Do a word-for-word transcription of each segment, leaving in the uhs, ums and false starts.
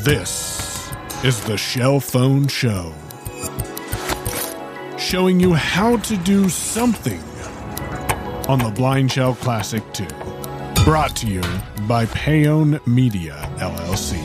This is the Shell Phone Show, showing you how to do something on the Blind Shell Classic two. Brought to you by Payone Media, L L C.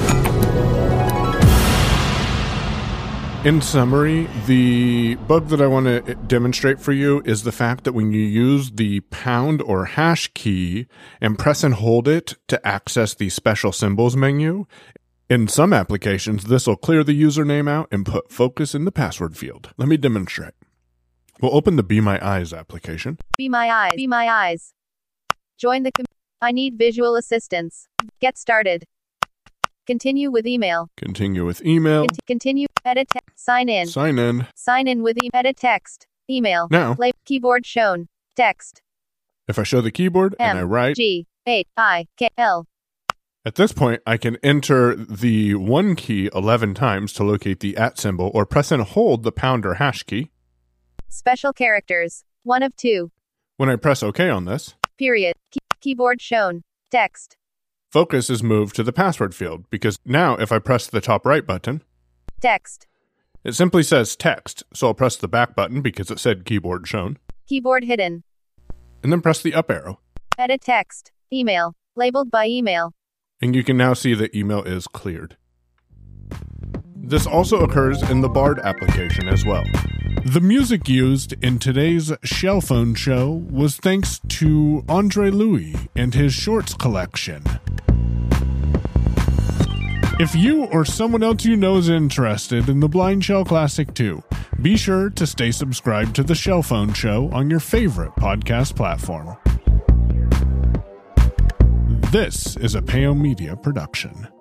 In summary, the bug that I want to demonstrate for you is the fact that when you use the pound or hash key and press and hold it to access the special symbols menu, in some applications, this will clear the username out and put focus in the password field. Let me demonstrate. We'll open the Be My Eyes application. Be My Eyes. Be My Eyes. Join the com- I need visual assistance. Get started. Continue with email. Continue with email. Cont- continue. Edit. Te- sign in. Sign in. Sign in with e- edit text. Email. Now. Lab- keyboard shown. Text. If I show the keyboard M- and I write G H I K L. At this point, I can enter the one key eleven times to locate the at symbol, or press and hold the pound or hash key. Special characters. One of two. When I press OK on this, Period. Key- keyboard shown. Text. focus is moved to the password field, because now if I press the top right button, Text. it simply says text, so I'll press the back button because it said keyboard shown, Keyboard hidden. and then press the up arrow. Edit text. Email. Labeled by email. And you can now see the email is cleared. This also occurs in the Bard application as well. The music used in today's Shell Phone Show was thanks to Andre Louis and his shorts collection. If you or someone else you know is interested in the Blind Shell Classic two, be sure to stay subscribed to the Shell Phone Show on your favorite podcast platform. This is a Payone Media production.